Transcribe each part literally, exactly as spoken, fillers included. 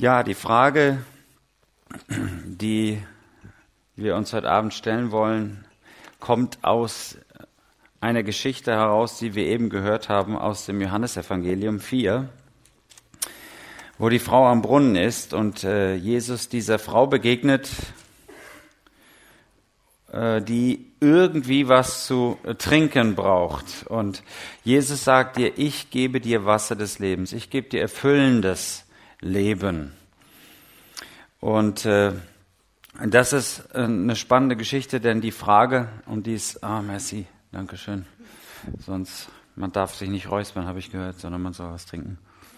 Ja, die Frage, die wir uns heute Abend stellen wollen, kommt aus einer Geschichte heraus, die wir eben gehört haben aus dem Johannesevangelium vier, wo die Frau am Brunnen ist und äh, Jesus dieser Frau begegnet, äh, die irgendwie was zu trinken braucht. Und Jesus sagt ihr, ich gebe dir Wasser des Lebens, ich gebe dir erfüllendes Leben. Und äh, das ist eine spannende Geschichte, denn die Frage, um die es, ah, merci, danke schön, sonst, man darf sich nicht räuspern, habe ich gehört, sondern man soll was trinken.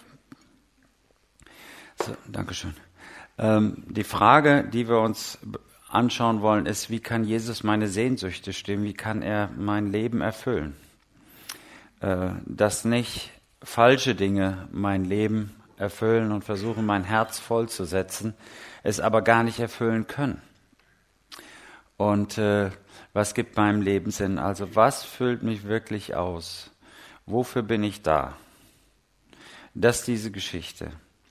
So, danke schön. Ähm, die Frage, die wir uns anschauen wollen, ist, wie kann Jesus meine Sehnsüchte stillen, wie kann er mein Leben erfüllen? Äh, dass nicht falsche Dinge mein Leben erfüllen und versuchen, mein Herz vollzusetzen, es aber gar nicht erfüllen können. Und äh, was gibt meinem Leben Sinn? Also was füllt mich wirklich aus? Wofür bin ich da? Das ist diese Geschichte.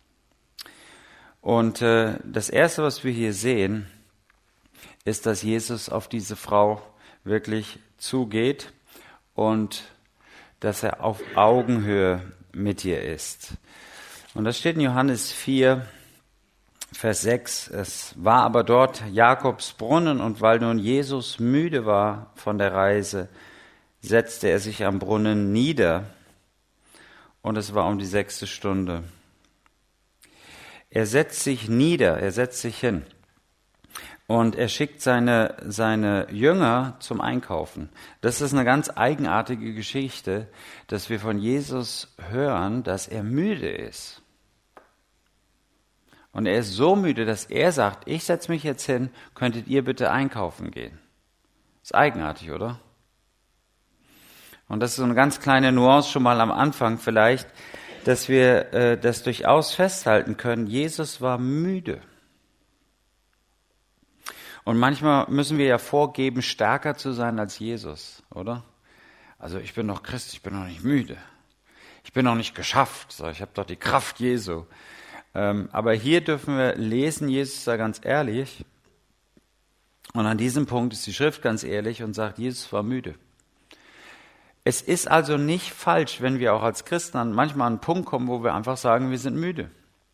Und äh, das Erste, was wir hier sehen, ist, dass Jesus auf diese Frau wirklich zugeht und dass er auf Augenhöhe mit ihr ist. Und das steht in Johannes vier, Vers sechs. Es war aber dort Jakobs Brunnen, und weil nun Jesus müde war von der Reise, setzte er sich am Brunnen nieder, und es war um die sechste Stunde. Er setzt sich nieder, er setzt sich hin, und er schickt seine, seine Jünger zum Einkaufen. Das ist eine ganz eigenartige Geschichte, dass wir von Jesus hören, dass er müde ist. Und er ist so müde, dass er sagt, ich setze mich jetzt hin, könntet ihr bitte einkaufen gehen. Ist eigenartig, oder? Und das ist so eine ganz kleine Nuance schon mal am Anfang vielleicht, dass wir äh, das durchaus festhalten können. Jesus war müde. Und manchmal müssen wir ja vorgeben, stärker zu sein als Jesus, oder? Also ich bin doch Christ, ich bin noch nicht müde. Ich bin noch nicht geschafft, ich habe doch die Kraft Jesu. Ähm, aber hier dürfen wir lesen, Jesus ist da ganz ehrlich. Und an diesem Punkt ist die Schrift ganz ehrlich und sagt, Jesus war müde. Es ist also nicht falsch, wenn wir auch als Christen an manchmal an einen Punkt kommen, wo wir einfach sagen, wir sind müde.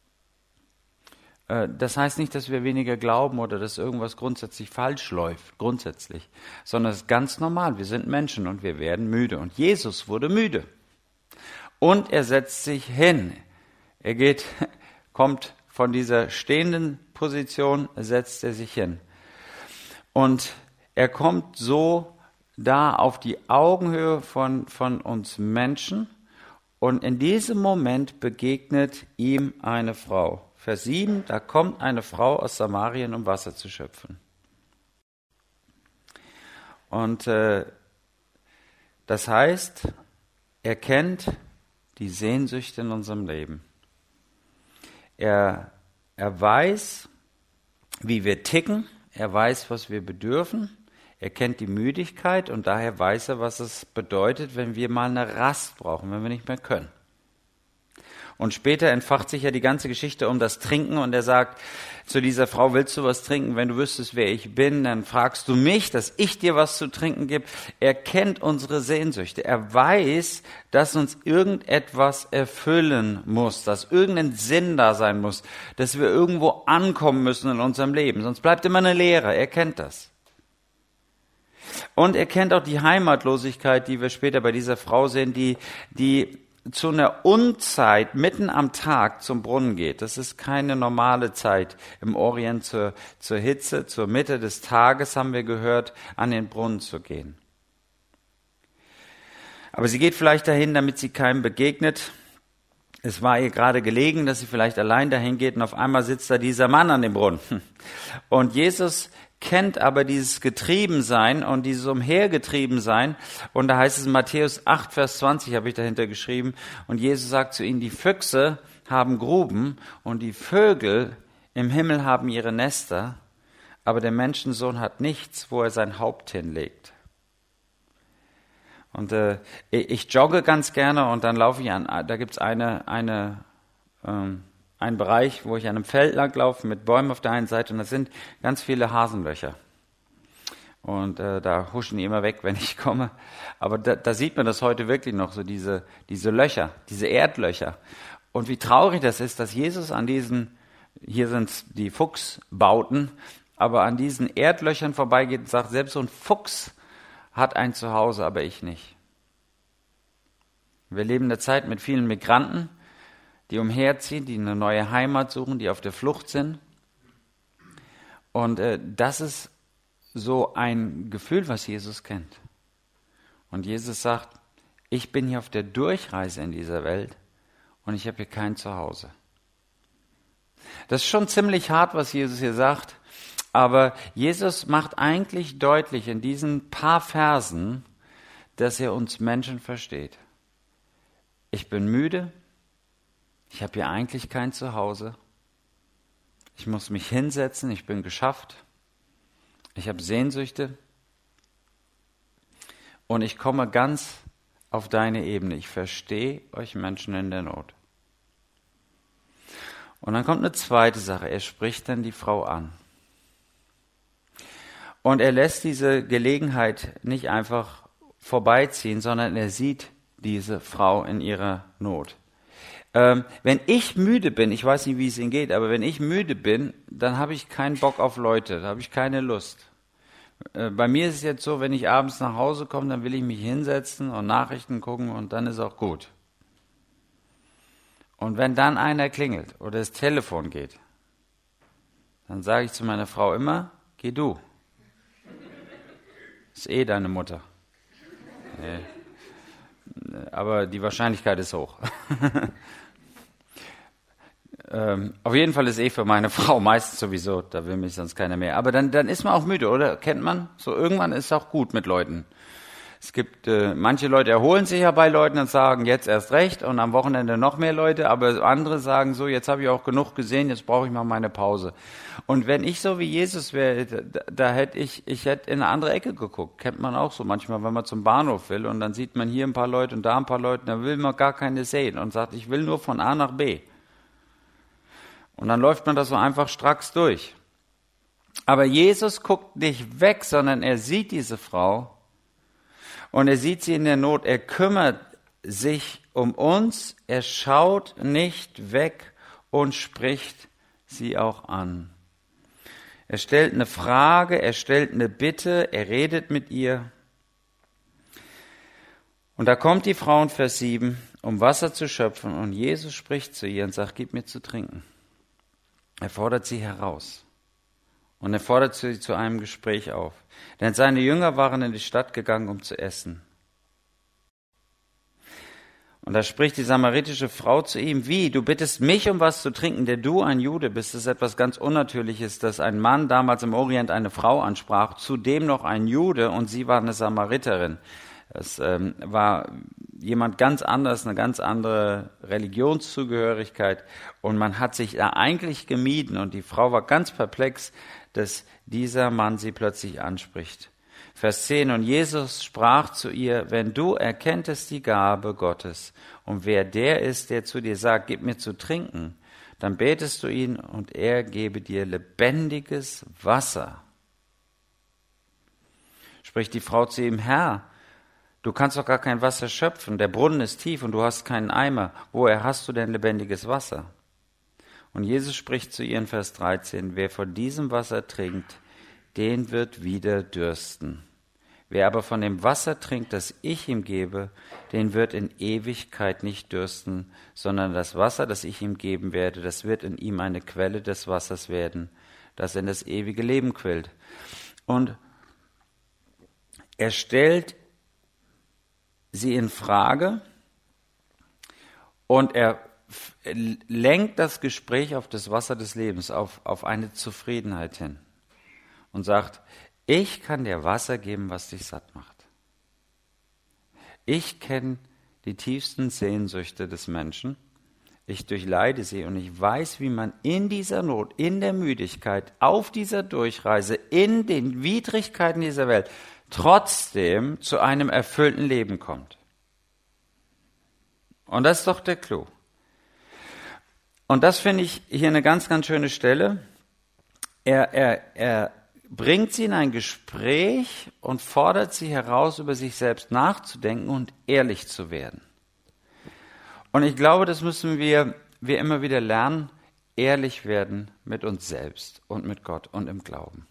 Äh, das heißt nicht, dass wir weniger glauben oder dass irgendwas grundsätzlich falsch läuft, grundsätzlich. Sondern es ist ganz normal, wir sind Menschen und wir werden müde. Und Jesus wurde müde. Und er setzt sich hin. Er geht... kommt von dieser stehenden Position, setzt er sich hin. Und er kommt so da auf die Augenhöhe von, von uns Menschen. Und in diesem Moment begegnet ihm eine Frau. Vers sieben, da kommt eine Frau aus Samarien, um Wasser zu schöpfen. Und äh, das heißt, er kennt die Sehnsüchte in unserem Leben. Er, er weiß, wie wir ticken, er weiß, was wir bedürfen, er kennt die Müdigkeit und daher weiß er, was es bedeutet, wenn wir mal eine Rast brauchen, wenn wir nicht mehr können. Und später entfacht sich ja die ganze Geschichte um das Trinken und er sagt zu dieser Frau, willst du was trinken? Wenn du wüsstest, wer ich bin, dann fragst du mich, dass ich dir was zu trinken gebe. Er kennt unsere Sehnsüchte. Er weiß, dass uns irgendetwas erfüllen muss, dass irgendein Sinn da sein muss, dass wir irgendwo ankommen müssen in unserem Leben. Sonst bleibt immer eine Leere. Er kennt das. Und er kennt auch die Heimatlosigkeit, die wir später bei dieser Frau sehen, die, die zu einer Unzeit mitten am Tag zum Brunnen geht. Das ist keine normale Zeit im Orient zur, zur Hitze, zur Mitte des Tages, haben wir gehört, an den Brunnen zu gehen. Aber sie geht vielleicht dahin, damit sie keinem begegnet. Es war ihr gerade gelegen, dass sie vielleicht allein dahin geht und auf einmal sitzt da dieser Mann an dem Brunnen. Und Jesus kennt aber dieses Getriebensein und dieses Umhergetriebensein. Und da heißt es in Matthäus acht, Vers zwanzig, habe ich dahinter geschrieben. Und Jesus sagt zu ihnen, die Füchse haben Gruben und die Vögel im Himmel haben ihre Nester, aber der Menschensohn hat nichts, wo er sein Haupt hinlegt. Und äh, ich jogge ganz gerne und dann laufe ich an, da gibt's eine, eine ähm, einen Bereich, wo ich an einem Feld lang laufe mit Bäumen auf der einen Seite und da sind ganz viele Hasenlöcher. Und äh, da huschen die immer weg, wenn ich komme. Aber da, da sieht man das heute wirklich noch, so diese, diese Löcher, diese Erdlöcher. Und wie traurig das ist, dass Jesus an diesen, hier sind es die Fuchsbauten, aber an diesen Erdlöchern vorbeigeht und sagt, selbst so ein Fuchs hat ein Zuhause, aber ich nicht. Wir leben in der Zeit mit vielen Migranten, die umherziehen, die eine neue Heimat suchen, die auf der Flucht sind. Und äh, das ist so ein Gefühl, was Jesus kennt. Und Jesus sagt, ich bin hier auf der Durchreise in dieser Welt und ich habe hier kein Zuhause. Das ist schon ziemlich hart, was Jesus hier sagt, aber Jesus macht eigentlich deutlich in diesen paar Versen, dass er uns Menschen versteht. Ich bin müde, ich habe hier eigentlich kein Zuhause, ich muss mich hinsetzen, ich bin geschafft, ich habe Sehnsüchte und ich komme ganz auf deine Ebene. Ich verstehe euch Menschen in der Not. Und dann kommt eine zweite Sache. Er spricht dann die Frau an. Und er lässt diese Gelegenheit nicht einfach vorbeiziehen, sondern er sieht diese Frau in ihrer Not. Ähm, wenn ich müde bin, ich weiß nicht, wie es Ihnen geht, aber wenn ich müde bin, dann habe ich keinen Bock auf Leute, da habe ich keine Lust. Äh, bei mir ist es jetzt so, wenn ich abends nach Hause komme, dann will ich mich hinsetzen und Nachrichten gucken und dann ist auch gut. Und wenn dann einer klingelt oder das Telefon geht, dann sage ich zu meiner Frau immer, geh du. Ist eh deine Mutter. Nee. Aber die Wahrscheinlichkeit ist hoch. ähm, auf jeden Fall ist eh für meine Frau meistens sowieso, da will mich sonst keiner mehr. Aber dann, dann ist man auch müde, oder? Kennt man? So irgendwann ist es auch gut mit Leuten. Es gibt, äh, manche Leute erholen sich ja bei Leuten und sagen, jetzt erst recht und am Wochenende noch mehr Leute, aber andere sagen so, jetzt habe ich auch genug gesehen, jetzt brauche ich mal meine Pause. Und wenn ich so wie Jesus wäre, da, da hätte ich, ich hätte in eine andere Ecke geguckt. Kennt man auch so manchmal, wenn man zum Bahnhof will und dann sieht man hier ein paar Leute und da ein paar Leute, dann will man gar keine sehen und sagt, ich will nur von A nach B. Und dann läuft man das so einfach stracks durch. Aber Jesus guckt nicht weg, sondern er sieht diese Frau und er sieht sie in der Not. Er kümmert sich um uns. Er schaut nicht weg und spricht sie auch an. Er stellt eine Frage, er stellt eine Bitte, er redet mit ihr. Und da kommt die Frau in Vers sieben, um Wasser zu schöpfen. Und Jesus spricht zu ihr und sagt, gib mir zu trinken. Er fordert sie heraus. Und er fordert sie zu einem Gespräch auf. Denn seine Jünger waren in die Stadt gegangen, um zu essen. Und da spricht die samaritische Frau zu ihm, wie, du bittest mich um was zu trinken, der du ein Jude bist. Das ist etwas ganz Unnatürliches, dass ein Mann damals im Orient eine Frau ansprach, zudem noch ein Jude und sie war eine Samariterin. Es ähm, war jemand ganz anders, eine ganz andere Religionszugehörigkeit und man hat sich da eigentlich gemieden und die Frau war ganz perplex, dass dieser Mann sie plötzlich anspricht. Vers zehn, und Jesus sprach zu ihr, wenn du erkenntest die Gabe Gottes und wer der ist, der zu dir sagt, gib mir zu trinken, dann betest du ihn und er gebe dir lebendiges Wasser. Spricht die Frau zu ihm, Herr, du kannst doch gar kein Wasser schöpfen, der Brunnen ist tief und du hast keinen Eimer. Woher hast du denn lebendiges Wasser? Und Jesus spricht zu ihr in Vers dreizehn, wer von diesem Wasser trinkt, den wird wieder dürsten. Wer aber von dem Wasser trinkt, das ich ihm gebe, den wird in Ewigkeit nicht dürsten, sondern das Wasser, das ich ihm geben werde, das wird in ihm eine Quelle des Wassers werden, das in das ewige Leben quillt. Und er stellt sie in Frage und er lenkt das Gespräch auf das Wasser des Lebens, auf, auf eine Zufriedenheit hin und sagt, ich kann dir Wasser geben, was dich satt macht. Ich kenne die tiefsten Sehnsüchte des Menschen, ich durchleide sie und ich weiß, wie man in dieser Not, in der Müdigkeit, auf dieser Durchreise, in den Widrigkeiten dieser Welt trotzdem zu einem erfüllten Leben kommt. Und das ist doch der Clou. Und das finde ich hier eine ganz, ganz schöne Stelle. Er, er, er bringt sie in ein Gespräch und fordert sie heraus, über sich selbst nachzudenken und ehrlich zu werden. Und ich glaube, das müssen wir, wir immer wieder lernen, ehrlich werden mit uns selbst und mit Gott und im Glauben.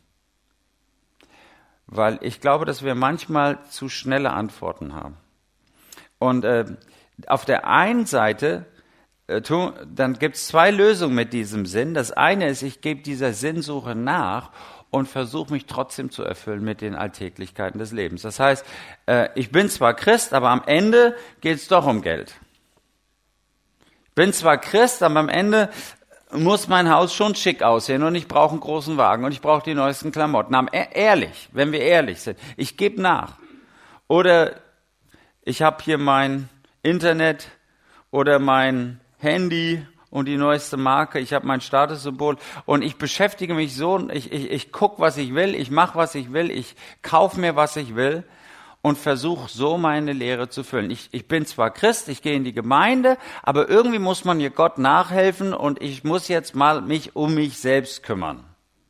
Weil ich glaube, dass wir manchmal zu schnelle Antworten haben. Und äh, auf der einen Seite, äh, tu, dann gibt es zwei Lösungen mit diesem Sinn. Das eine ist, ich gebe dieser Sinnsuche nach und versuche mich trotzdem zu erfüllen mit den Alltäglichkeiten des Lebens. Das heißt, äh, ich bin zwar Christ, aber am Ende geht es doch um Geld. Ich bin zwar Christ, aber am Ende muss mein Haus schon schick aussehen und ich brauche einen großen Wagen und ich brauche die neuesten Klamotten. Aber ehrlich, wenn wir ehrlich sind, ich gebe nach. Oder ich habe hier mein Internet oder mein Handy und die neueste Marke, ich habe mein Statussymbol und ich beschäftige mich so, ich, ich, ich gucke, was ich will, ich mache, was ich will, ich kaufe mir, was ich will und versuche so meine Lehre zu füllen. Ich, ich bin zwar Christ, ich gehe in die Gemeinde, aber irgendwie muss man hier Gott nachhelfen und ich muss jetzt mal mich um mich selbst kümmern.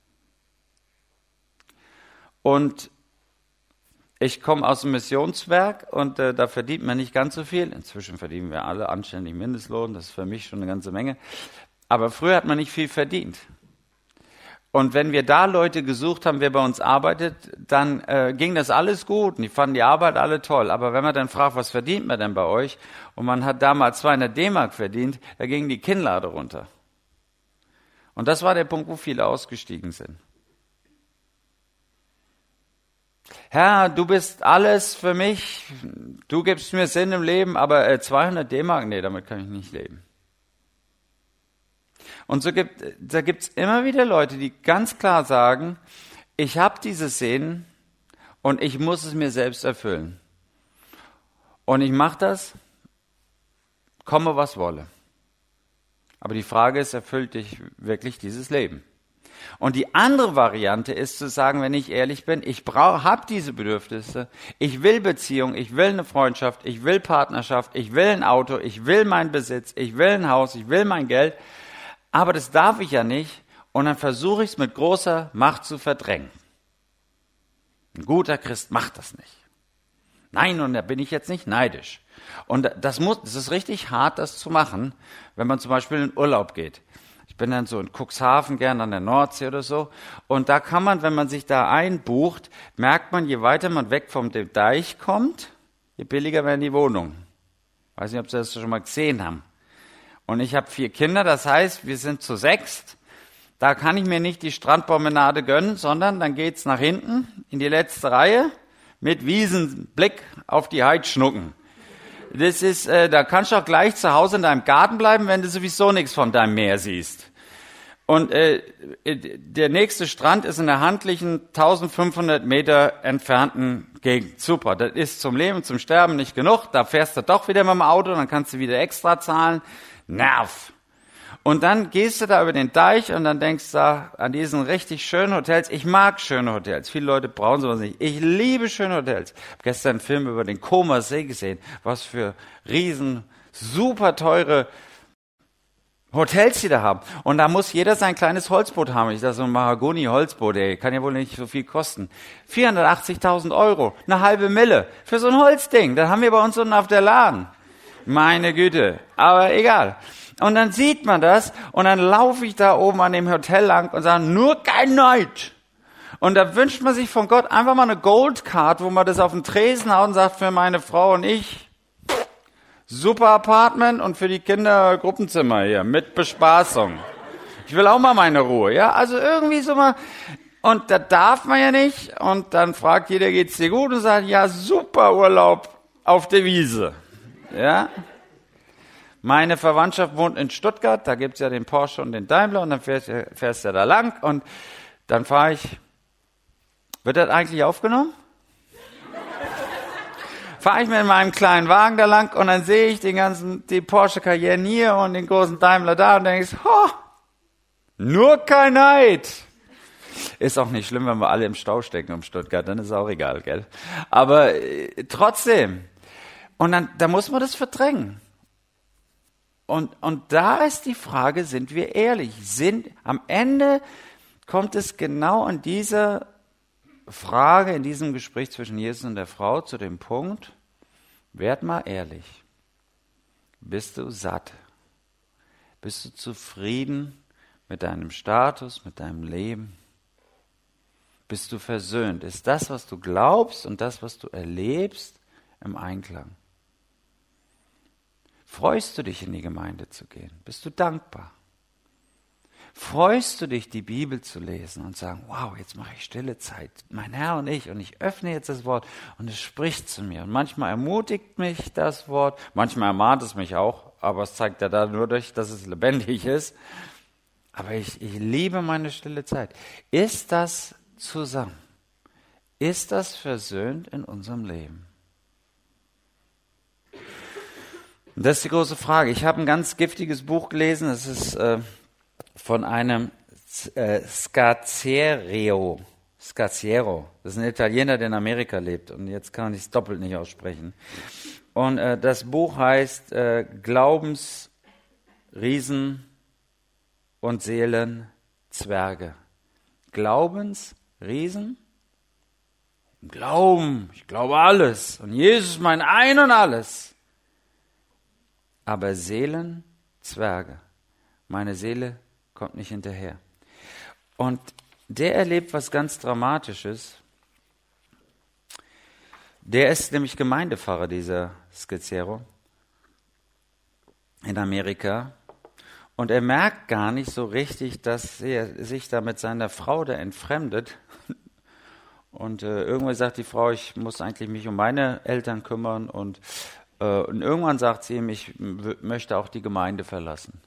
Und ich komme aus dem Missionswerk und äh, da verdient man nicht ganz so viel. Inzwischen verdienen wir alle anständig Mindestlohn, das ist für mich schon eine ganze Menge. Aber früher hat man nicht viel verdient. Und wenn wir da Leute gesucht haben, wer bei uns arbeitet, dann äh, ging das alles gut und die fanden die Arbeit alle toll. Aber wenn man dann fragt, was verdient man denn bei euch? Und man hat damals zweihundert D-Mark verdient, da gingen die Kinnlade runter. Und das war der Punkt, wo viele ausgestiegen sind. Herr, du bist alles für mich, du gibst mir Sinn im Leben, aber äh, zweihundert D-Mark, nee, damit kann ich nicht leben. Und so gibt, da gibt's immer wieder Leute, die ganz klar sagen, ich habe diese Sinn und ich muss es mir selbst erfüllen. Und ich mache das, komme was wolle. Aber die Frage ist, erfüllt dich wirklich dieses Leben? Und die andere Variante ist zu sagen, wenn ich ehrlich bin, ich habe diese Bedürfnisse, ich will Beziehung, ich will eine Freundschaft, ich will Partnerschaft, ich will ein Auto, ich will meinen Besitz, ich will ein Haus, ich will mein Geld, aber das darf ich ja nicht und dann versuche ich es mit großer Macht zu verdrängen. Ein guter Christ macht das nicht. Nein, und da bin ich jetzt nicht neidisch. Und das muss, das ist richtig hart, das zu machen, wenn man zum Beispiel in Urlaub geht. Ich bin dann so in Cuxhaven, gern an der Nordsee oder so. Und da kann man, wenn man sich da einbucht, merkt man, je weiter man weg vom Deich kommt, je billiger werden die Wohnungen. Weiß nicht, ob Sie das schon mal gesehen haben. Und ich habe vier Kinder, das heißt, wir sind zu sechst. Da kann ich mir nicht die Strandpromenade gönnen, sondern dann geht's nach hinten in die letzte Reihe mit Wiesenblick auf die Heidschnucken. Das ist, äh, da kannst du auch gleich zu Hause in deinem Garten bleiben, wenn du sowieso nichts von deinem Meer siehst. Und äh, der nächste Strand ist in der handlichen eintausendfünfhundert Meter entfernten Gegend. Super, das ist zum Leben, zum Sterben nicht genug. Da fährst du doch wieder mit dem Auto, dann kannst du wieder extra zahlen. Nerv. Und dann gehst du da über den Deich und dann denkst du an diesen richtig schönen Hotels. Ich mag schöne Hotels. Viele Leute brauchen sowas nicht. Ich liebe schöne Hotels. Ich habe gestern einen Film über den Comer See gesehen. Was für riesen, super teure Hotels die da haben. Und da muss jeder sein kleines Holzboot haben. Ich sage, so ein Mahagoni-Holzboot, ey, kann ja wohl nicht so viel kosten. vierhundertachtzigtausend Euro, eine halbe Mille für so ein Holzding. Das haben wir bei uns unten auf der Lahn. Meine Güte, aber egal. Und dann sieht man das und dann laufe ich da oben an dem Hotel lang und sage, nur kein Neid. Und da wünscht man sich von Gott einfach mal eine Goldcard, wo man das auf den Tresen haut und sagt, für meine Frau und ich, super Apartment und für die Kinder Gruppenzimmer hier mit Bespaßung. Ich will auch mal meine Ruhe, ja, also irgendwie so mal, und da darf man ja nicht und dann fragt jeder, geht's dir gut und sagt, ja, super Urlaub auf der Wiese. Ja, meine Verwandtschaft wohnt in Stuttgart, da gibt's ja den Porsche und den Daimler und dann fährst, fährst du da lang und dann fahre ich, wird das eigentlich aufgenommen? Fahre ich mit meinem kleinen Wagen da lang und dann sehe ich den ganzen, die Porsche Cayenne hier und den großen Daimler da und denkst, ho, nur kein Neid. Ist auch nicht schlimm, wenn wir alle im Stau stecken um Stuttgart, dann ist auch egal, gell? Aber äh, trotzdem. Und dann, da muss man das verdrängen. und, und da ist die Frage, sind wir ehrlich? Sind, am Ende kommt es genau an dieser Frage, in diesem Gespräch zwischen Jesus und der Frau zu dem Punkt, werd mal ehrlich. Bist du satt? Bist du zufrieden mit deinem Status, mit deinem Leben? Bist du versöhnt? Ist das, was du glaubst und das, was du erlebst, im Einklang? Freust du dich, in die Gemeinde zu gehen? Bist du dankbar? Freust du dich, die Bibel zu lesen und sagen, wow, jetzt mache ich stille Zeit, mein Herr und ich, und ich öffne jetzt das Wort und es spricht zu mir. Und manchmal ermutigt mich das Wort, manchmal ermahnt es mich auch, aber es zeigt ja da nur durch, dass es lebendig ist. Aber ich, ich liebe meine stille Zeit. Ist das zusammen? Ist das versöhnt in unserem Leben? Und das ist die große Frage. Ich habe ein ganz giftiges Buch gelesen, es ist äh, von einem äh, Scazzero. Scazzero. Das ist ein Italiener, der in Amerika lebt. Und jetzt kann ich es doppelt nicht aussprechen. Und äh, das Buch heißt äh, Glaubensriesen und Seelenzwerge. Glaubensriesen? Glauben. Ich glaube alles. Und Jesus ist mein Ein und Alles. Aber Seelenzwerge. Meine Seele kommt nicht hinterher. Und der erlebt was ganz Dramatisches. Der ist nämlich Gemeindepfarrer, dieser Scazzero, in Amerika. Und er merkt gar nicht so richtig, dass er sich da mit seiner Frau da entfremdet. Und äh, irgendwann sagt die Frau, ich muss eigentlich mich um meine Eltern kümmern. Und, äh, und irgendwann sagt sie ihm, ich w- möchte auch die Gemeinde verlassen.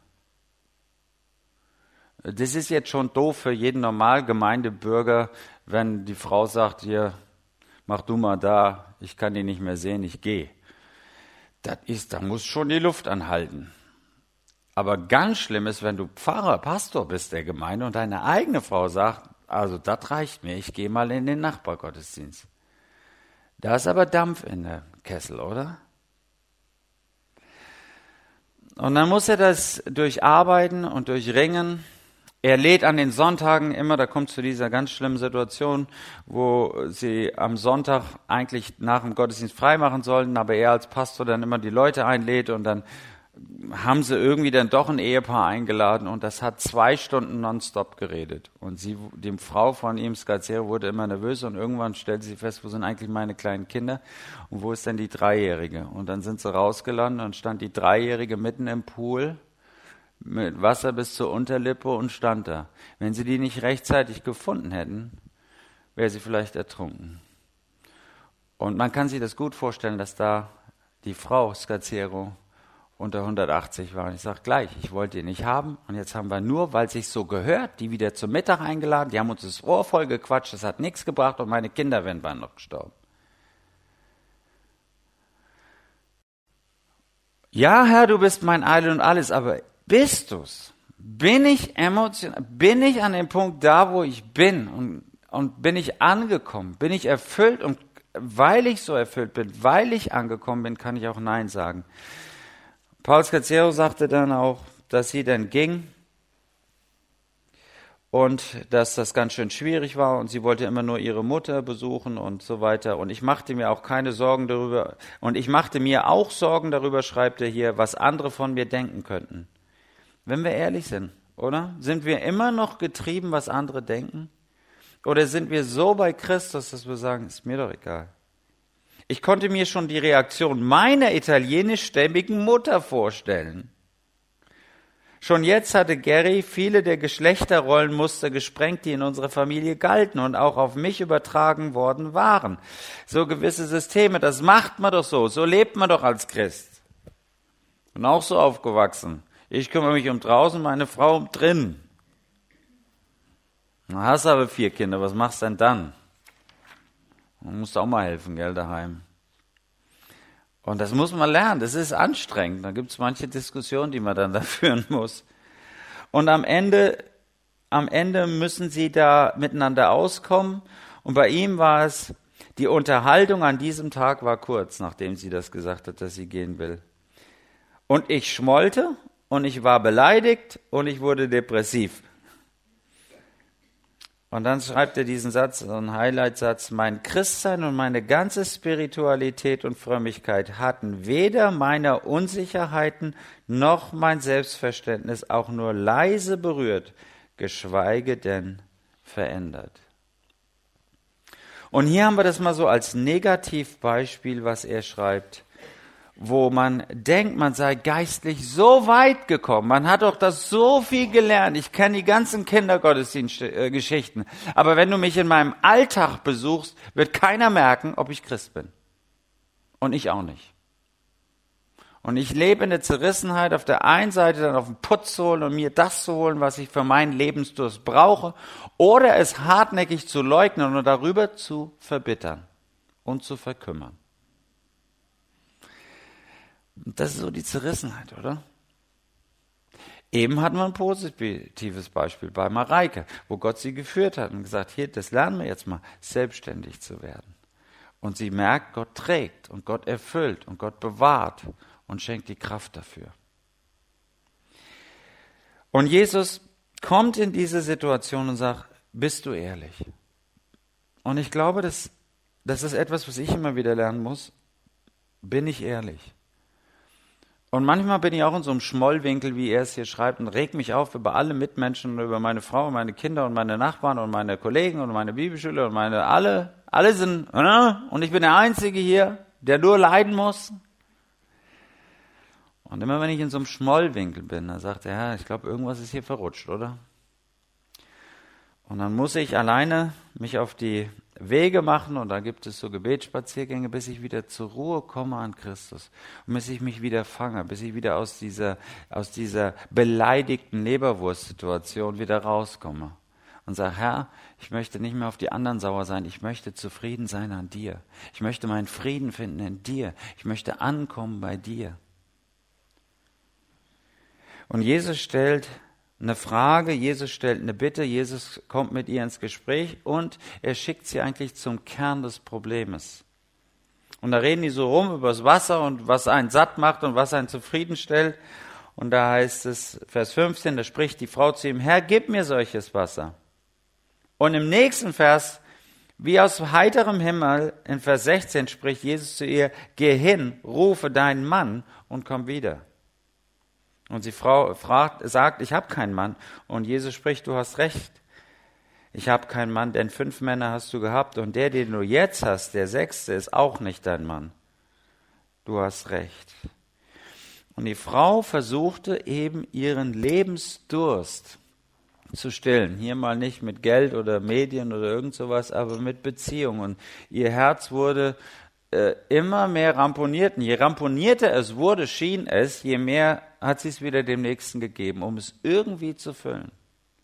Das ist jetzt schon doof für jeden normalen Gemeindebürger, wenn die Frau sagt, hier, mach du mal da, ich kann dich nicht mehr sehen, ich gehe. Das ist, da muss schon die Luft anhalten. Aber ganz schlimm ist, wenn du Pfarrer, Pastor bist der Gemeinde und deine eigene Frau sagt, also das reicht mir, ich gehe mal in den Nachbargottesdienst. Da ist aber Dampf in der Kessel, oder? Und dann muss er das durcharbeiten und durchringen. Er lädt an den Sonntagen immer, da kommt zu dieser ganz schlimmen Situation, wo sie am Sonntag eigentlich nach dem Gottesdienst freimachen sollten, aber er als Pastor dann immer die Leute einlädt und dann haben sie irgendwie dann doch ein Ehepaar eingeladen und das hat zwei Stunden nonstop geredet. Und sie, die Frau von ihm, Scazzero, wurde immer nervös und irgendwann stellte sie fest, wo sind eigentlich meine kleinen Kinder und wo ist denn die Dreijährige? Und dann sind sie rausgelandet und stand die Dreijährige mitten im Pool mit Wasser bis zur Unterlippe und stand da. Wenn sie die nicht rechtzeitig gefunden hätten, wäre sie vielleicht ertrunken. Und man kann sich das gut vorstellen, dass da die Frau Scazzero unter hundertachtzig war. Und ich sage gleich, ich wollte die nicht haben. Und jetzt haben wir nur, weil es sich so gehört, die wieder zum Mittag eingeladen. Die haben uns das Ohr voll gequatscht, das hat nichts gebracht und meine Kinder wären beinahe noch gestorben. Ja, Herr, du bist mein Eil und alles, aber bist du's? Bin ich emotional? Bin ich an dem Punkt da, wo ich bin? Und, und bin ich angekommen? Bin ich erfüllt? Und weil ich so erfüllt bin, weil ich angekommen bin, kann ich auch Nein sagen. Paul Scazzero sagte dann auch, dass sie dann ging und dass das ganz schön schwierig war und sie wollte immer nur ihre Mutter besuchen und so weiter. Und ich machte mir auch keine Sorgen darüber. Und ich machte mir auch Sorgen darüber, schreibt er hier, was andere von mir denken könnten. Wenn wir ehrlich sind, oder? Sind wir immer noch getrieben, was andere denken? Oder sind wir so bei Christus, dass wir sagen, ist mir doch egal? Ich konnte mir schon die Reaktion meiner italienischstämmigen Mutter vorstellen. Schon jetzt hatte Gary viele der Geschlechterrollenmuster gesprengt, die in unserer Familie galten und auch auf mich übertragen worden waren. So gewisse Systeme, das macht man doch so, so lebt man doch als Christ. Und auch so aufgewachsen. Ich kümmere mich um draußen, meine Frau um drinnen. Du hast aber vier Kinder, was machst du denn dann? Man muss auch mal helfen, gell, daheim. Und das muss man lernen, das ist anstrengend. Da gibt es manche Diskussionen, die man dann da führen muss. Und am Ende, am Ende müssen sie da miteinander auskommen. Und bei ihm war es, die Unterhaltung an diesem Tag war kurz, nachdem sie das gesagt hat, dass sie gehen will. Und ich schmollte und ich war beleidigt und ich wurde depressiv. Und dann schreibt er diesen Satz, so einen Highlight-Satz: Mein Christsein und meine ganze Spiritualität und Frömmigkeit hatten weder meiner Unsicherheiten noch mein Selbstverständnis auch nur leise berührt, geschweige denn verändert. Und hier haben wir das mal so als Negativbeispiel, was er schreibt, wo man denkt, man sei geistlich so weit gekommen. Man hat doch das so viel gelernt. Ich kenne die ganzen Kindergottesdienstgeschichten. Aber wenn du mich in meinem Alltag besuchst, wird keiner merken, ob ich Christ bin. Und ich auch nicht. Und ich lebe in der Zerrissenheit, auf der einen Seite dann auf den Putz zu holen und mir das zu holen, was ich für meinen Lebensdurst brauche, oder es hartnäckig zu leugnen und darüber zu verbittern und zu verkümmern. Das ist so die Zerrissenheit, oder? Eben hatten wir ein positives Beispiel bei Mareike, wo Gott sie geführt hat und gesagt, hier, das lernen wir jetzt mal, selbstständig zu werden. Und sie merkt, Gott trägt und Gott erfüllt und Gott bewahrt und schenkt die Kraft dafür. Und Jesus kommt in diese Situation und sagt, bist du ehrlich? Und ich glaube, das, das ist etwas, was ich immer wieder lernen muss. Bin ich ehrlich? Und manchmal bin ich auch in so einem Schmollwinkel, wie er es hier schreibt, und reg mich auf über alle Mitmenschen, über meine Frau und meine Kinder und meine Nachbarn und meine Kollegen und meine Bibelschüler und meine alle. Alle sind, und ich bin der Einzige hier, der nur leiden muss. Und immer wenn ich in so einem Schmollwinkel bin, dann sagt er, ja, ich glaube, irgendwas ist hier verrutscht, oder? Und dann muss ich alleine mich auf die Wege machen und da gibt es so Gebetsspaziergänge, bis ich wieder zur Ruhe komme an Christus und bis ich mich wieder fange, bis ich wieder aus dieser, aus dieser beleidigten Leberwurstsituation wieder rauskomme und sage, Herr, ich möchte nicht mehr auf die anderen sauer sein, ich möchte zufrieden sein an dir. Ich möchte meinen Frieden finden in dir. Ich möchte ankommen bei dir. Und Jesus stellt eine Frage, Jesus stellt eine Bitte, Jesus kommt mit ihr ins Gespräch und er schickt sie eigentlich zum Kern des Problems. Und da reden die so rum über das Wasser und was einen satt macht und was einen zufriedenstellt. Und da heißt es, Vers fünfzehn, da spricht die Frau zu ihm, Herr, gib mir solches Wasser. Und im nächsten Vers, wie aus heiterem Himmel, in Vers sechzehn spricht Jesus zu ihr, geh hin, rufe deinen Mann und komm wieder. Und die Frau fragt, sagt, ich habe keinen Mann. Und Jesus spricht, du hast recht. Ich habe keinen Mann, denn fünf Männer hast du gehabt. Und der, den du jetzt hast, der sechste, ist auch nicht dein Mann. Du hast recht. Und die Frau versuchte eben ihren Lebensdurst zu stillen. Hier mal nicht mit Geld oder Medien oder irgend sowas, aber mit Beziehung. Und ihr Herz wurde äh, immer mehr ramponiert. Und je ramponierter es wurde, schien es, je mehr hat sie es wieder dem Nächsten gegeben, um es irgendwie zu füllen.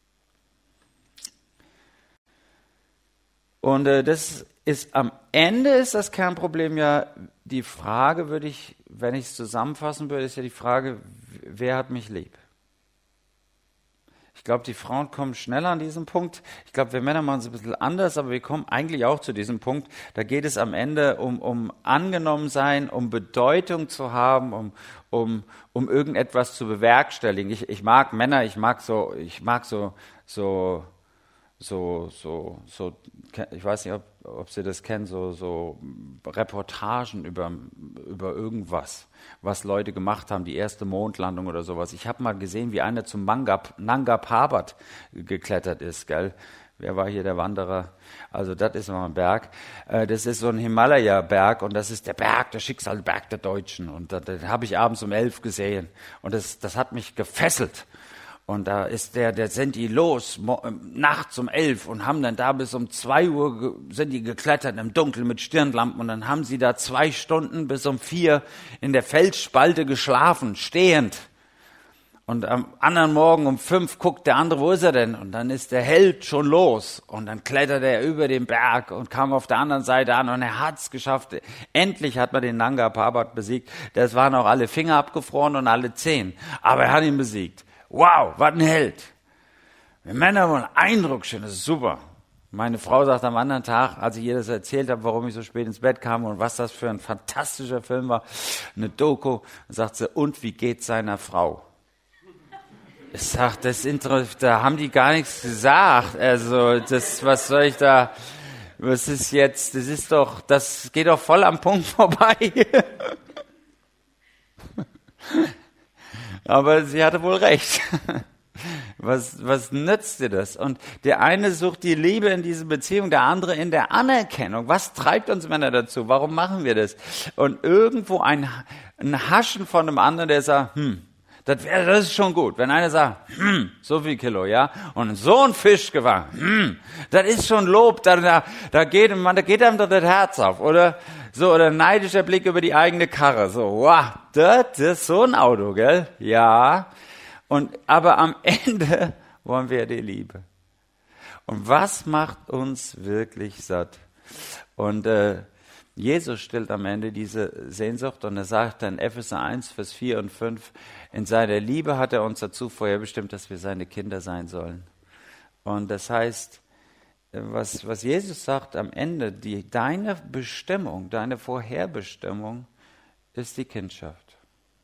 Und äh, das ist am Ende ist das Kernproblem ja die Frage, würde ich, wenn ich es zusammenfassen würde, ist ja die Frage, wer hat mich lieb? Ich glaube, die Frauen kommen schneller an diesen Punkt. Ich glaube, wir Männer machen es ein bisschen anders, aber wir kommen eigentlich auch zu diesem Punkt. Da geht es am Ende um, um angenommen sein, um Bedeutung zu haben, um, um, um irgendetwas zu bewerkstelligen. Ich, ich mag Männer, ich mag so, ich mag so, so, so, so, so, ich weiß nicht, ob, ob Sie das kennen, so, so Reportagen über, über irgendwas, was Leute gemacht haben, die erste Mondlandung oder sowas. Ich habe mal gesehen, wie einer zum Manga, Nanga Parbat geklettert ist, gell? Wer war hier der Wanderer? Also das ist mal ein Berg. Das ist so ein Himalaya-Berg und das ist der Berg, der Schicksalberg der Deutschen. Und das, das habe ich abends um elf gesehen und das, das hat mich gefesselt. Und da ist der, der sind die los, mo- nachts um elf und haben dann da bis um zwei Uhr ge- sind die geklettert im Dunkeln mit Stirnlampen und dann haben sie da zwei Stunden bis um vier in der Felsspalte geschlafen, stehend. Und am anderen Morgen um fünf guckt der andere, wo ist er denn? Und dann ist der Held schon los und dann klettert er über den Berg und kam auf der anderen Seite an und er hat's geschafft. Endlich hat man den Nanga Parbat besiegt. Das waren auch alle Finger abgefroren und alle Zehen. Aber er hat ihn besiegt. Wow, was ein Held. Wir Männer wollen Eindruck schön, das ist super. Meine Frau sagt am anderen Tag, als ich ihr das erzählt habe, warum ich so spät ins Bett kam und was das für ein fantastischer Film war, eine Doku, sagt sie, und wie geht's seiner Frau? Ich sag, das Intro, da haben die gar nichts gesagt. Also, das, was soll ich da, was ist jetzt, das ist doch, das geht doch voll am Punkt vorbei. Aber sie hatte wohl recht. Was, was nützt dir das? Und der eine sucht die Liebe in dieser Beziehung, der andere in der Anerkennung. Was treibt uns Männer dazu? Warum machen wir das? Und irgendwo ein, ein Haschen von einem anderen, der sagt, hm, das, wär, das ist schon gut. Wenn einer sagt, hm, so viel Kilo, ja, und so ein Fisch gefangen, hm, das ist schon Lob, da, da, da geht man, da geht einem doch das Herz auf, oder? So, oder ein neidischer Blick über die eigene Karre, so, wow, das, das ist so ein Auto, gell? Ja. Und, aber am Ende wollen wir die Liebe. Und was macht uns wirklich satt? Und, äh, Jesus stillt am Ende diese Sehnsucht und er sagt dann Epheser eins, Vers vier und fünf, in seiner Liebe hat er uns dazu vorher bestimmt, dass wir seine Kinder sein sollen. Und das heißt, was, was Jesus sagt am Ende, die, deine Bestimmung, deine Vorherbestimmung ist die Kindschaft.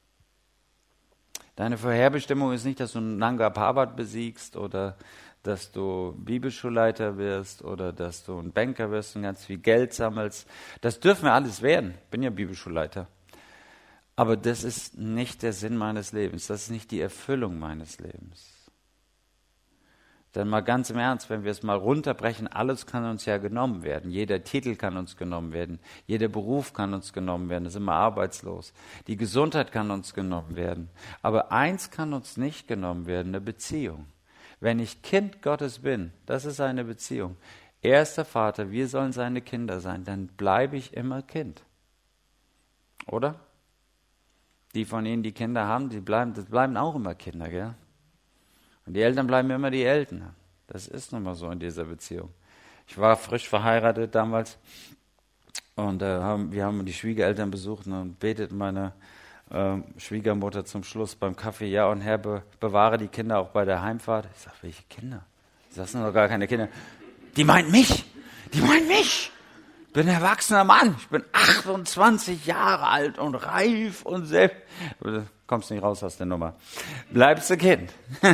Deine Vorherbestimmung ist nicht, dass du Nanga Parbat besiegst oder dass du Bibelschulleiter wirst oder dass du ein Banker wirst und ganz viel Geld sammelst. Das dürfen wir alles werden. Ich bin ja Bibelschulleiter. Aber das ist nicht der Sinn meines Lebens. Das ist nicht die Erfüllung meines Lebens. Denn mal ganz im Ernst, wenn wir es mal runterbrechen, alles kann uns ja genommen werden. Jeder Titel kann uns genommen werden. Jeder Beruf kann uns genommen werden. Da sind wir arbeitslos. Die Gesundheit kann uns genommen werden. Aber eins kann uns nicht genommen werden, eine Beziehung. Wenn ich Kind Gottes bin, das ist eine Beziehung. Er ist der Vater, wir sollen seine Kinder sein, dann bleibe ich immer Kind. Oder? Die von Ihnen, die Kinder haben, die bleiben, das bleiben auch immer Kinder, gell? Und die Eltern bleiben immer die Eltern. Das ist nun mal so in dieser Beziehung. Ich war frisch verheiratet damals und äh, haben, wir haben die Schwiegereltern besucht und betet meine Ähm, Schwiegermutter zum Schluss beim Kaffee, ja und Herr, be bewahre die Kinder auch bei der Heimfahrt. Ich sage, welche Kinder? Das sind doch gar keine Kinder. Die meint mich, die meint mich. Ich bin ein erwachsener Mann, ich bin achtundzwanzig Jahre alt und reif und selbst. Du kommst nicht raus aus der Nummer. Bleibst du Kind.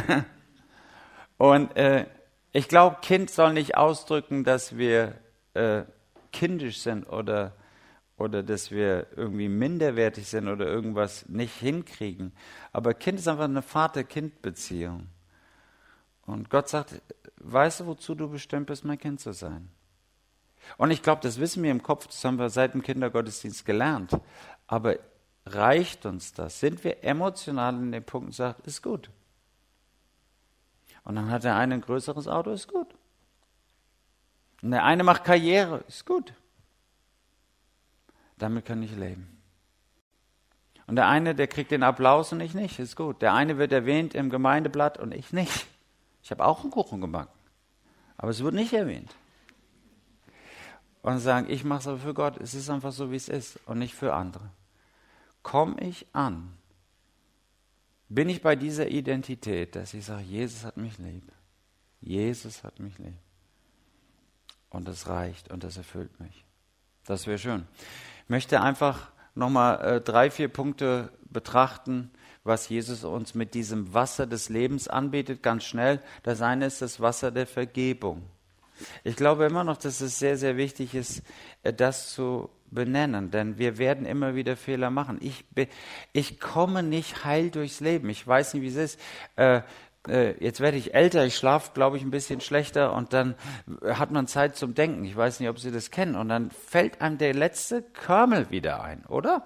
Und äh, ich glaube, Kind soll nicht ausdrücken, dass wir äh, kindisch sind oder oder dass wir irgendwie minderwertig sind oder irgendwas nicht hinkriegen. Aber Kind ist einfach eine Vater-Kind-Beziehung. Und Gott sagt, weißt du, wozu du bestimmt bist, mein Kind zu sein? Und ich glaube, das wissen wir im Kopf, das haben wir seit dem Kindergottesdienst gelernt. Aber reicht uns das? Sind wir emotional in dem Punkt und sagen, ist gut. Und dann hat der eine ein größeres Auto, ist gut. Und der eine macht Karriere, ist gut. Damit kann ich leben. Und der eine, der kriegt den Applaus und ich nicht, ist gut. Der eine wird erwähnt im Gemeindeblatt und ich nicht. Ich habe auch einen Kuchen gebacken, aber es wird nicht erwähnt. Und sagen, ich mache es aber für Gott. Es ist einfach so, wie es ist und nicht für andere. Komme ich an? Bin ich bei dieser Identität, dass ich sage, Jesus hat mich lieb. Jesus hat mich lieb. Und das reicht und das erfüllt mich. Das wäre schön. Ich möchte einfach nochmal äh, drei, vier Punkte betrachten, was Jesus uns mit diesem Wasser des Lebens anbietet, ganz schnell. Das eine ist das Wasser der Vergebung. Ich glaube immer noch, dass es sehr, sehr wichtig ist, äh, das zu benennen, denn wir werden immer wieder Fehler machen. Ich, be- ich komme nicht heil durchs Leben. Ich weiß nicht, wie es ist. Äh, Jetzt werde ich älter, ich schlafe, glaube ich, ein bisschen schlechter und dann hat man Zeit zum Denken. Ich weiß nicht, ob Sie das kennen. Und dann fällt einem der letzte Körmel wieder ein, oder?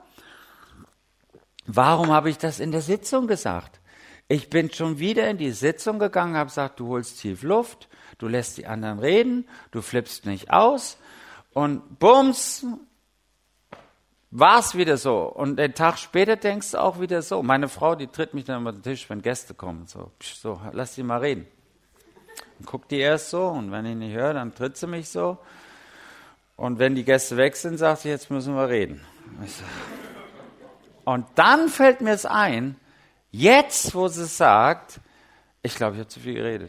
Warum habe ich das in der Sitzung gesagt? Ich bin schon wieder in die Sitzung gegangen, habe gesagt, du holst tief Luft, du lässt die anderen reden, du flippst nicht aus und bums, war es wieder so. Und den Tag später denkst du auch wieder so. Meine Frau, die tritt mich dann über den Tisch, wenn Gäste kommen. So, so lass die mal reden. Und guckt die erst so und wenn ich nicht höre, dann tritt sie mich so. Und wenn die Gäste weg sind, sagt sie, jetzt müssen wir reden. Und dann fällt mir es ein, jetzt, wo sie es sagt, ich glaube, ich habe zu viel geredet.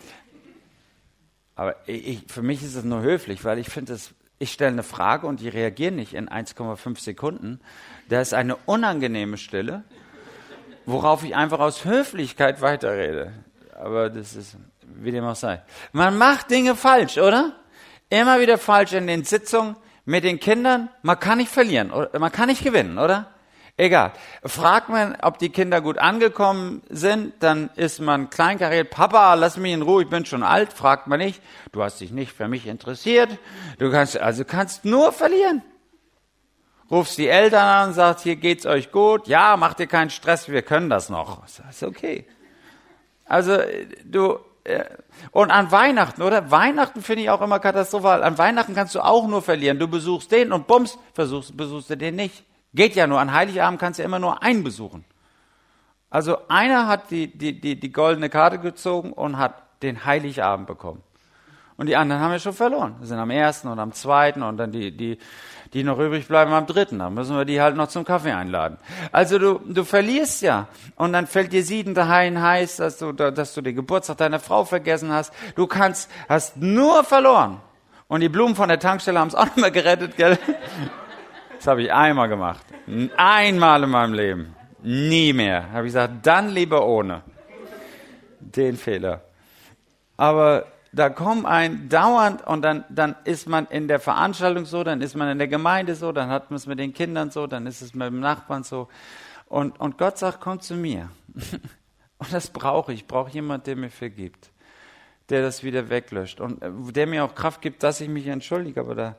Aber ich, für mich ist es nur höflich, weil ich finde es, ich stelle eine Frage und die reagieren nicht in eins Komma fünf Sekunden. Da ist eine unangenehme Stille. worauf ich einfach aus Höflichkeit weiterrede. Aber das ist, wie dem auch sei. Man macht Dinge falsch, oder? Immer wieder falsch in den Sitzungen mit den Kindern. Man kann nicht verlieren, oder? Man kann nicht gewinnen, oder? Egal. Fragt man, ob die Kinder gut angekommen sind, dann ist man kleinkariert. Papa, lass mich in Ruhe, ich bin schon alt. Fragt man nicht. Du hast dich nicht für mich interessiert. Du kannst, also kannst nur verlieren. Rufst die Eltern an und sagst, hier geht's euch gut. Ja, mach dir keinen Stress, wir können das noch. Das ist okay. Also, du, und an Weihnachten, oder? Weihnachten finde ich auch immer katastrophal. An Weihnachten kannst du auch nur verlieren. Du besuchst den und bums, versuchst, besuchst du den nicht. Geht ja nur. An Heiligabend kannst du ja immer nur einen besuchen. Also einer hat die, die, die, die goldene Karte gezogen und hat den Heiligabend bekommen. Und die anderen haben ja schon verloren. Die sind am ersten und am zweiten und dann die, die, die noch übrig bleiben am dritten. Dann müssen wir die halt noch zum Kaffee einladen. Also du, du verlierst ja. Und dann fällt dir siedender daheim heiß, dass du, dass du den Geburtstag deiner Frau vergessen hast. Du kannst, hast nur verloren. Und die Blumen von der Tankstelle haben es auch nicht mehr gerettet, gell? Das habe ich einmal gemacht. Einmal in meinem Leben. Nie mehr. Habe ich gesagt, dann lieber ohne. Den Fehler. Aber da kommt ein dauernd und dann, dann ist man in der Veranstaltung so, dann ist man in der Gemeinde so, dann hat man es mit den Kindern so, dann ist es mit dem Nachbarn so. Und, und Gott sagt, komm zu mir. Und das brauche ich. Ich brauche jemanden, der mir vergibt. Der das wieder weglöscht. Und der mir auch Kraft gibt, dass ich mich entschuldige. Aber da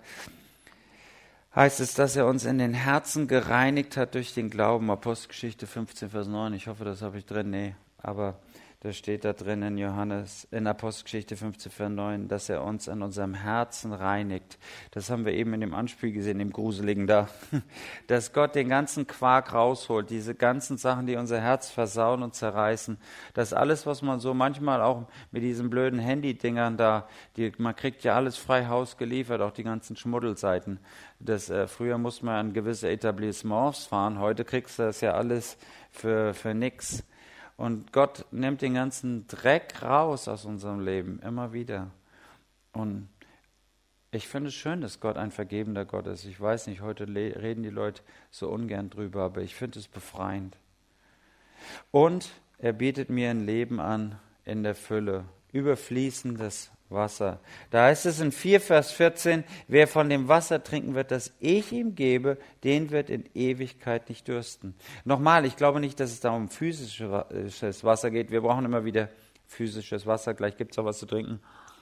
heißt es, dass er uns in den Herzen gereinigt hat durch den Glauben. Apostelgeschichte fünfzehn, Vers neun. Ich hoffe, das habe ich drin. Nee, aber das steht da drin in Johannes, in Apostelgeschichte fünfzehn, Vers neun, dass er uns in unserem Herzen reinigt. Das haben wir eben in dem Anspiel gesehen, dem Gruseligen da. Dass Gott den ganzen Quark rausholt, diese ganzen Sachen, die unser Herz versauen und zerreißen. Das alles, was man so manchmal auch mit diesen blöden Handy-Dingern da, die, man kriegt ja alles frei Haus geliefert, auch die ganzen Schmuddelseiten. Das, äh, früher musste man an gewisse Etablissements fahren, heute kriegst du das ja alles für, für nix. Und Gott nimmt den ganzen Dreck raus aus unserem Leben, immer wieder. Und ich finde es schön, dass Gott ein vergebender Gott ist. Ich weiß nicht, heute le- reden die Leute so ungern drüber, aber ich finde es befreiend. Und er bietet mir ein Leben an in der Fülle, überfließendes Wasser. Da heißt es in vier, Vers vierzehn, wer von dem Wasser trinken wird, das ich ihm gebe, den wird in Ewigkeit nicht dürsten. Nochmal, ich glaube nicht, dass es da um physisches Wasser geht. Wir brauchen immer wieder physisches Wasser, gleich gibt es auch was zu trinken.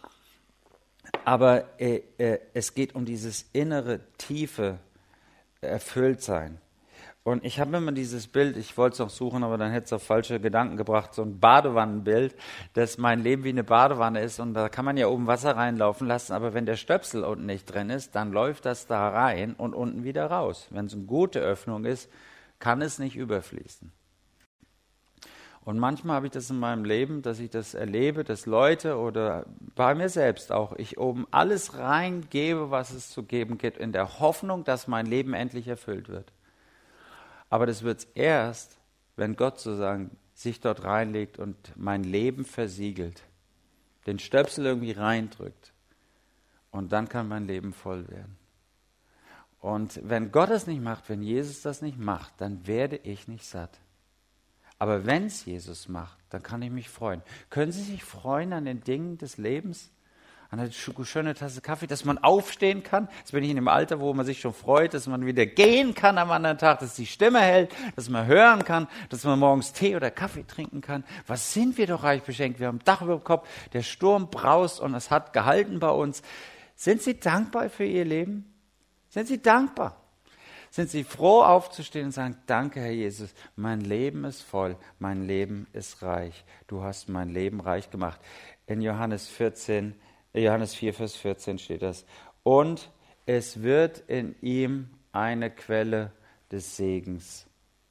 Aber äh, äh, es geht um dieses innere, tiefe Erfülltsein. Und ich habe immer dieses Bild, ich wollte es noch suchen, aber dann hätte es auf falsche Gedanken gebracht, so ein Badewannenbild, dass mein Leben wie eine Badewanne ist und da kann man ja oben Wasser reinlaufen lassen, aber wenn der Stöpsel unten nicht drin ist, dann läuft das da rein und unten wieder raus. Wenn es eine gute Öffnung ist, kann es nicht überfließen. Und manchmal habe ich das in meinem Leben, dass ich das erlebe, dass Leute oder bei mir selbst auch, ich oben alles reingebe, was es zu geben gibt, in der Hoffnung, dass mein Leben endlich erfüllt wird. Aber das wird es erst, wenn Gott sozusagen sich dort reinlegt und mein Leben versiegelt, den Stöpsel irgendwie reindrückt. Und dann kann mein Leben voll werden. Und wenn Gott das nicht macht, wenn Jesus das nicht macht, dann werde ich nicht satt. Aber wenn es Jesus macht, dann kann ich mich freuen. Können Sie sich freuen an den Dingen des Lebens? An eine schöne Tasse Kaffee, dass man aufstehen kann. Jetzt bin ich in dem Alter, wo man sich schon freut, dass man wieder gehen kann am anderen Tag, dass die Stimme hält, dass man hören kann, dass man morgens Tee oder Kaffee trinken kann. Was sind wir doch reich beschenkt? Wir haben ein Dach über dem Kopf, der Sturm braust und es hat gehalten bei uns. Sind Sie dankbar für Ihr Leben? Sind Sie dankbar? Sind Sie froh aufzustehen und sagen, danke Herr Jesus, mein Leben ist voll, mein Leben ist reich. Du hast mein Leben reich gemacht. In Johannes vierzehn, Johannes vier, Vers vierzehn steht das. Und es wird in ihm eine Quelle des Segens.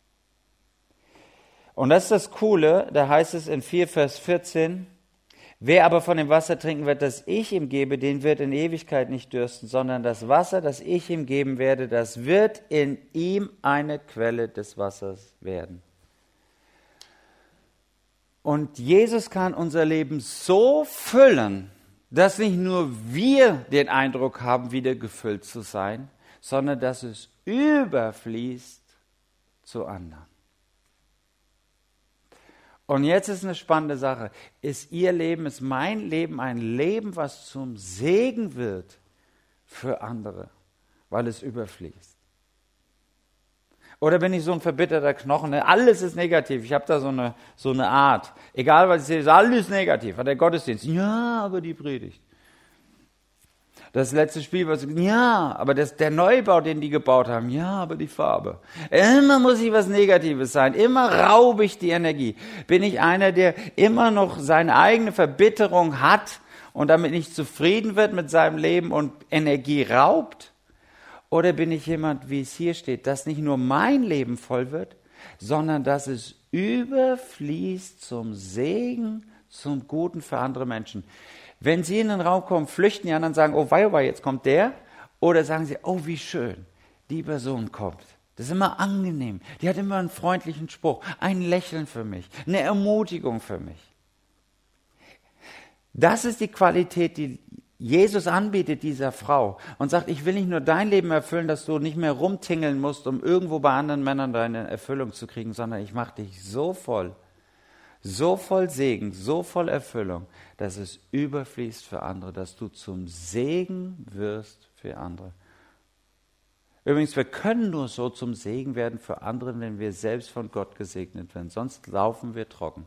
Und das ist das Coole, da heißt es in vier, Vers vierzehn, wer aber von dem Wasser trinken wird, das ich ihm gebe, den wird in Ewigkeit nicht dürsten, sondern das Wasser, das ich ihm geben werde, das wird in ihm eine Quelle des Wassers werden. Und Jesus kann unser Leben so füllen, dass nicht nur wir den Eindruck haben, wieder gefüllt zu sein, sondern dass es überfließt zu anderen. Und jetzt ist eine spannende Sache. Ist Ihr Leben, ist mein Leben ein Leben, was zum Segen wird für andere, weil es überfließt? Oder bin ich so ein verbitterter Knochen? Ne? Alles ist negativ. Ich habe da so eine, so eine Art. Egal, was ich sehe, ist alles negativ. Der Gottesdienst, ja, aber die Predigt. Das letzte Spiel, was ja, aber das, der Neubau, den die gebaut haben, ja, aber die Farbe. Immer muss ich was Negatives sein. Immer raube ich die Energie. Bin ich einer, der immer noch seine eigene Verbitterung hat und damit nicht zufrieden wird mit seinem Leben und Energie raubt? Oder bin ich jemand, wie es hier steht, dass nicht nur mein Leben voll wird, sondern dass es überfließt zum Segen, zum Guten für andere Menschen? Wenn Sie in den Raum kommen, flüchten die anderen, sagen, oh wei, oh wei, jetzt kommt der. Oder sagen Sie, oh wie schön, die Person kommt. Das ist immer angenehm. Die hat immer einen freundlichen Spruch, ein Lächeln für mich, eine Ermutigung für mich. Das ist die Qualität, die Jesus anbietet dieser Frau und sagt, ich will nicht nur dein Leben erfüllen, dass du nicht mehr rumtingeln musst, um irgendwo bei anderen Männern deine Erfüllung zu kriegen, sondern ich mache dich so voll, so voll Segen, so voll Erfüllung, dass es überfließt für andere, dass du zum Segen wirst für andere. Übrigens, wir können nur so zum Segen werden für andere, wenn wir selbst von Gott gesegnet werden. Sonst laufen wir trocken.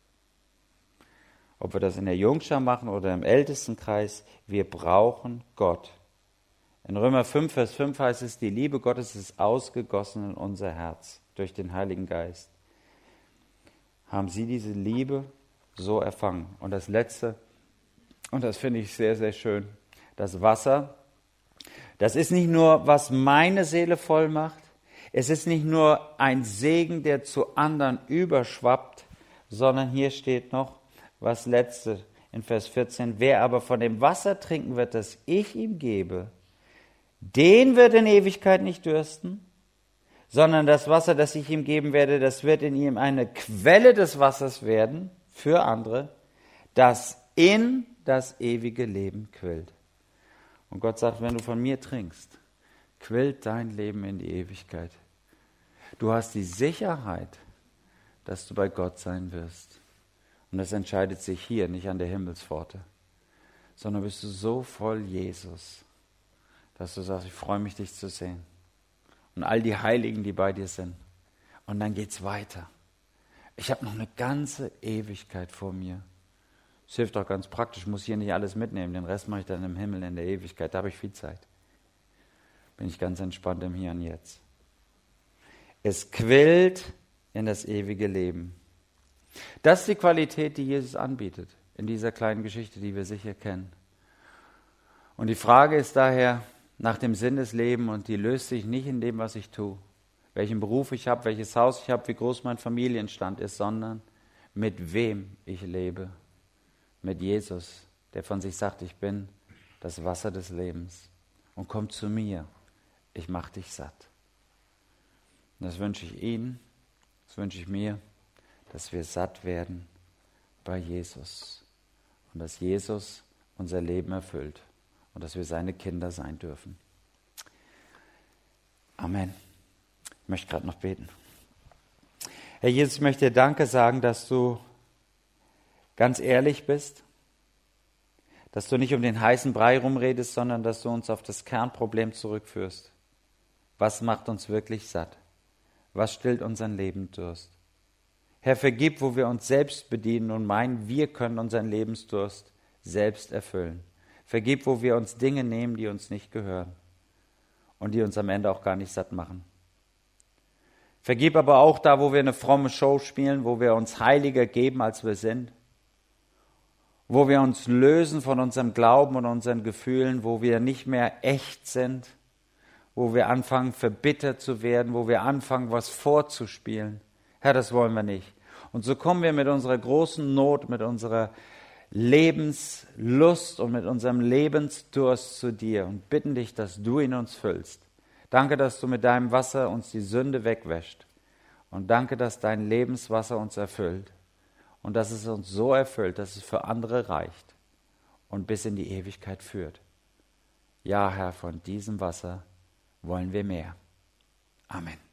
Ob wir das in der Jungschar machen oder im Ältestenkreis, wir brauchen Gott. In Römer fünf, Vers fünf heißt es, die Liebe Gottes ist ausgegossen in unser Herz durch den Heiligen Geist. Haben Sie diese Liebe so erfangen? Und das Letzte, und das finde ich sehr, sehr schön, das Wasser, das ist nicht nur, was meine Seele voll macht, es ist nicht nur ein Segen, der zu anderen überschwappt, sondern hier steht noch, was Letzte in Vers vierzehn, wer aber von dem Wasser trinken wird, das ich ihm gebe, den wird in Ewigkeit nicht dürsten, sondern das Wasser, das ich ihm geben werde, das wird in ihm eine Quelle des Wassers werden für andere, das in das ewige Leben quillt. Und Gott sagt, wenn du von mir trinkst, quillt dein Leben in die Ewigkeit. Du hast die Sicherheit, dass du bei Gott sein wirst. Und das entscheidet sich hier, nicht an der Himmelspforte, sondern bist du so voll Jesus, dass du sagst, ich freue mich, dich zu sehen. Und all die Heiligen, die bei dir sind. Und dann geht's weiter. Ich habe noch eine ganze Ewigkeit vor mir. Das hilft auch ganz praktisch, ich muss hier nicht alles mitnehmen. Den Rest mache ich dann im Himmel in der Ewigkeit. Da habe ich viel Zeit. Bin ich ganz entspannt im Hier und Jetzt. Es quillt in das ewige Leben. Das ist die Qualität, die Jesus anbietet, in dieser kleinen Geschichte, die wir sicher kennen. Und die Frage ist daher nach dem Sinn des Lebens, und die löst sich nicht in dem, was ich tue, welchen Beruf ich habe, welches Haus ich habe, wie groß mein Familienstand ist, sondern mit wem ich lebe. Mit Jesus, der von sich sagt, ich bin das Wasser des Lebens. Und komm zu mir, ich mache dich satt. Und das wünsche ich Ihnen, das wünsche ich mir, dass wir satt werden bei Jesus und dass Jesus unser Leben erfüllt und dass wir seine Kinder sein dürfen. Amen. Ich möchte gerade noch beten. Herr Jesus, ich möchte dir Danke sagen, dass du ganz ehrlich bist, dass du nicht um den heißen Brei rumredest, sondern dass du uns auf das Kernproblem zurückführst. Was macht uns wirklich satt? Was stillt unseren Lebensdurst? Herr, vergib, wo wir uns selbst bedienen und meinen, wir können unseren Lebensdurst selbst erfüllen. Vergib, wo wir uns Dinge nehmen, die uns nicht gehören und die uns am Ende auch gar nicht satt machen. Vergib aber auch da, wo wir eine fromme Show spielen, wo wir uns heiliger geben, als wir sind, wo wir uns lösen von unserem Glauben und unseren Gefühlen, wo wir nicht mehr echt sind, wo wir anfangen, verbittert zu werden, wo wir anfangen, was vorzuspielen. Herr, das wollen wir nicht. Und so kommen wir mit unserer großen Not, mit unserer Lebenslust und mit unserem Lebensdurst zu dir und bitten dich, dass du in uns füllst. Danke, dass du mit deinem Wasser uns die Sünde wegwäscht. Und danke, dass dein Lebenswasser uns erfüllt. Und dass es uns so erfüllt, dass es für andere reicht und bis in die Ewigkeit führt. Ja, Herr, von diesem Wasser wollen wir mehr. Amen.